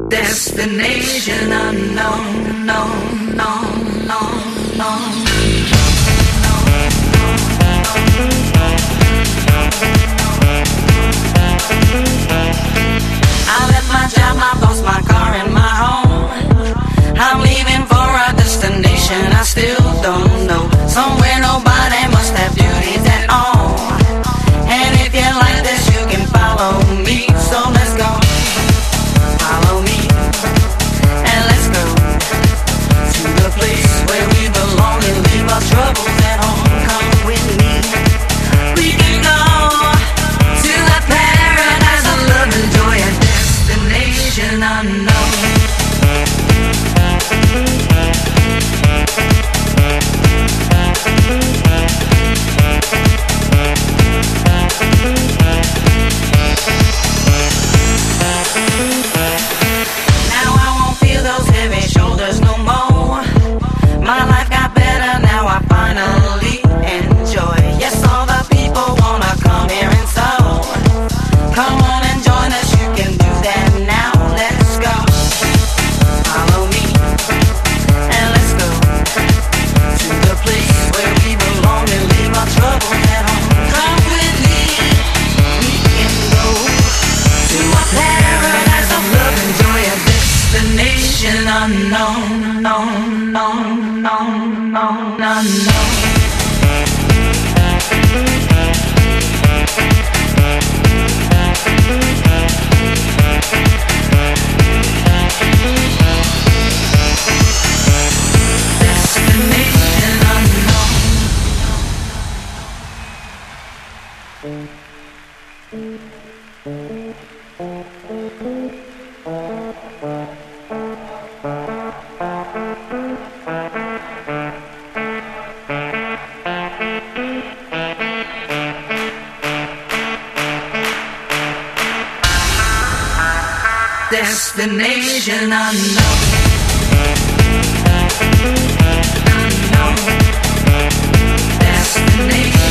Destination unknown, no, no, no, no. I left my job, my boss, my car, and my home. I'm leaving for a destination I still don't know. Somewhere nobody must have duties at all. And if you like this, you can follow me. So let's go. Follow me. And let's go to the place where we belong and leave our troubles at home. Come with me. We can go to the paradise of love and joy, a destination unknown. Now I won't feel those heavy shoulders no more. My life got better, now I finally enjoy. Yes, all the people wanna come here and so come on and join us, you can do that now. Let's go. Follow me and let's go to the place where we belong and leave our troubles at home. Come with me, we can go to a paradise of love and joy, a destination unknown, no, no, no, no, no, no. Destination unknown. Destination unknown. Unknown. Destination.